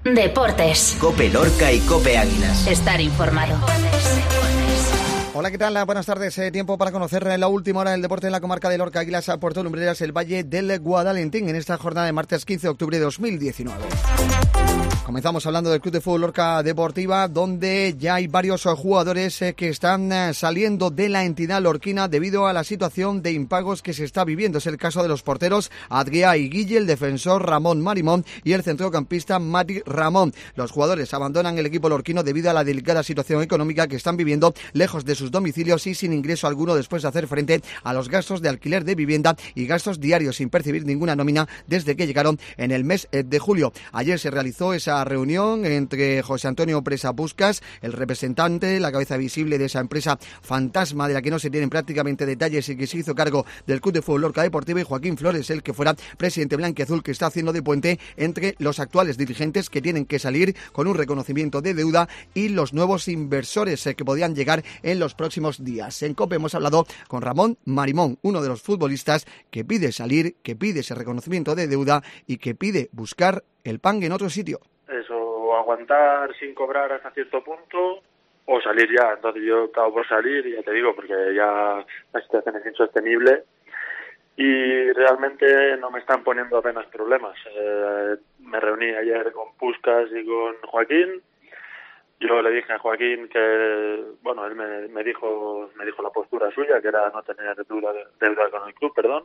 Deportes. COPE Lorca y COPE Águilas. Estar informado. Hola, ¿qué tal? Buenas tardes. Tiempo para conocer la última hora del deporte en la comarca de Lorca, Águilas, a Puerto Lumbreras, el Valle del Guadalentín, en esta jornada de martes 15 de octubre de 2019. Comenzamos hablando del Club de Fútbol Lorca Deportiva, donde ya hay varios jugadores que están saliendo de la entidad lorquina debido a la situación de impagos que se está viviendo. Es el caso de los porteros Adrià y Guille, el defensor Ramón Marimón y el centrocampista Mati Ramón. Los jugadores abandonan el equipo lorquino debido a la delicada situación económica que están viviendo lejos de sus domicilios y sin ingreso alguno después de hacer frente a los gastos de alquiler de vivienda y gastos diarios sin percibir ninguna nómina desde que llegaron en el mes de julio. Ayer se realizó esa reunión entre José Antonio Presa Buscas, el representante, la cabeza visible de esa empresa fantasma de la que no se tienen prácticamente detalles y que se hizo cargo del Club de Fútbol Lorca Deportiva, y Joaquín Flores, el que fuera presidente blanquiazul, que está haciendo de puente entre los actuales dirigentes que tienen que salir con un reconocimiento de deuda y los nuevos inversores que podían llegar en los próximos días. En COPE hemos hablado con Ramón Marimón, uno de los futbolistas que pide salir, que pide ese reconocimiento de deuda y que pide buscar el pan en otro sitio. Eso, aguantar sin cobrar hasta cierto punto o salir ya. Entonces yo acabo por salir, y ya te digo, porque ya la situación es insostenible y realmente no me están poniendo apenas problemas. Me reuní ayer con Puskas y con Joaquín. Yo le dije a Joaquín que, bueno, él me dijo la postura suya, que era no tener deuda con el club, perdón.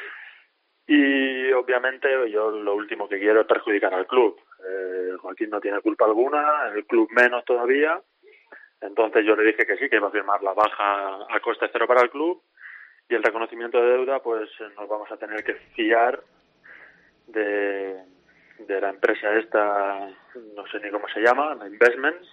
Y obviamente yo lo último que quiero es perjudicar al club. Joaquín no tiene culpa alguna, el club menos todavía. Entonces yo le dije que sí, que iba a firmar la baja a coste cero para el club, y el reconocimiento de deuda pues nos vamos a tener que fiar de la empresa esta, no sé ni cómo se llama, la Investments,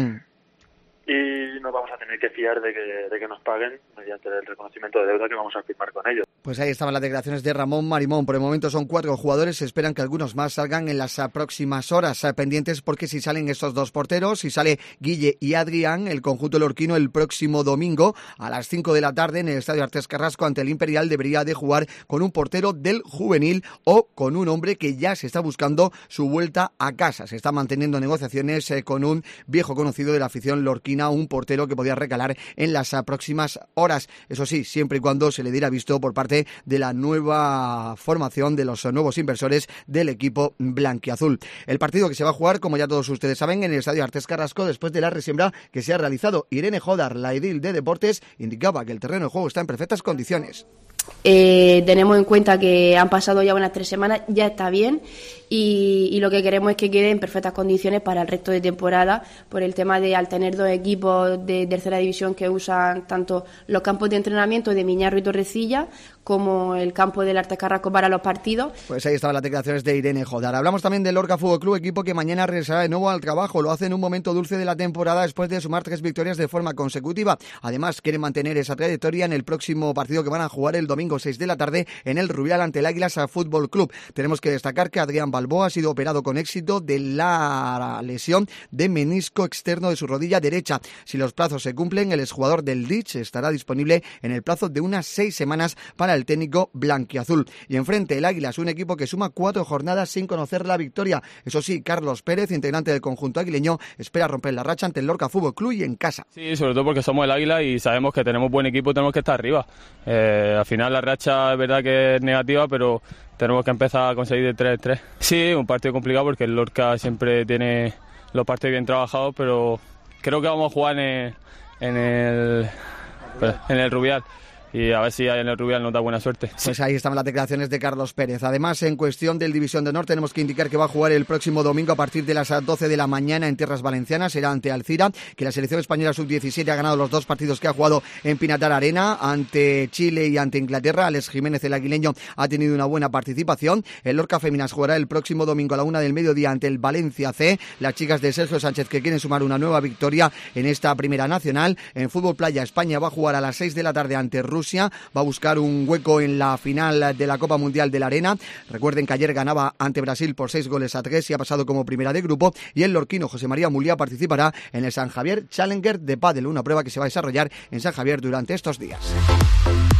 y nos vamos a tener que fiar de que nos paguen mediante el reconocimiento de deuda que vamos a firmar con ellos. Pues ahí estaban las declaraciones de Ramón Marimón. Por el momento son 4 jugadores, se esperan que algunos más salgan en las próximas horas, pendientes, porque si salen estos 2 porteros, si sale Guille y Adrián, el conjunto lorquino el próximo domingo a las 5 de la tarde en el Estadio Artes Carrasco ante el Imperial debería de jugar con un portero del juvenil o con un hombre que ya se está buscando su vuelta a casa. Se están manteniendo negociaciones con un viejo conocido de la afición lorquina, un portero que podía recalar en las próximas horas. Eso sí, siempre y cuando se le diera visto por parte de la nueva formación, de los nuevos inversores del equipo blanquiazul. El partido que se va a jugar, como ya todos ustedes saben, en el Estadio Artes Carrasco, después de la resiembra que se ha realizado. Irene Jodar, la edil de Deportes, indicaba que el terreno de juego está en perfectas condiciones. Tenemos en cuenta que han pasado ya unas 3 semanas, ya está bien, y lo que queremos es que quede en perfectas condiciones para el resto de temporada, por el tema de al tener 2 equipos de tercera división que usan tanto los campos de entrenamiento de Miñarro y Torrecilla como el campo del Artes Carrasco para los partidos. Pues ahí estaban las declaraciones de Irene Jodar. Hablamos también del Lorca Fútbol Club, equipo que mañana regresará de nuevo al trabajo. Lo hace en un momento dulce de la temporada después de sumar 3 victorias de forma consecutiva. Además, quieren mantener esa trayectoria en el próximo partido que van a jugar el domingo 6 de la tarde en el Rubial ante el Águilas Fútbol Club. Tenemos que destacar que Adrián Balboa ha sido operado con éxito de la lesión de menisco externo de su rodilla derecha. Si los plazos se cumplen, el exjugador del Leeds estará disponible en el plazo de unas 6 semanas para el técnico blanquiazul. Y enfrente el Águilas, un equipo que suma 4 jornadas sin conocer la victoria. Eso sí, Carlos Pérez, integrante del conjunto aguileño, espera romper la racha ante el Lorca Fútbol Club y en casa. Sí, sobre todo porque somos el Águila y sabemos que tenemos buen equipo y tenemos que estar arriba. Al final la racha es verdad que es negativa, pero tenemos que empezar a conseguir de 3-3. Sí, un partido complicado porque el Lorca siempre tiene los partidos bien trabajados, pero creo que vamos a jugar en el Rubial. Y a ver si en el Rubial nos da buena suerte. Pues ahí están las declaraciones de Carlos Pérez. Además, en cuestión del División de Honor, tenemos que indicar que va a jugar el próximo domingo a partir de las 12 de la mañana en tierras valencianas. Será ante Alcira, que la selección española sub-17 ha ganado los 2 partidos que ha jugado en Pinatar Arena, ante Chile y ante Inglaterra. Alex Jiménez, el aguileño, ha tenido una buena participación. El Lorca Féminas jugará el próximo domingo a la 1 del mediodía ante el Valencia C. Las chicas de Sergio Sánchez, que quieren sumar una nueva victoria en esta primera nacional. En fútbol playa, España va a jugar a las 6 de la tarde ante Rusia. Va a buscar un hueco en la final de la Copa Mundial de la Arena. Recuerden que ayer ganaba ante Brasil por 6-3 y ha pasado como primera de grupo. Y el lorquino José María Muliá participará en el San Javier Challenger de Pádel, una prueba que se va a desarrollar en San Javier durante estos días.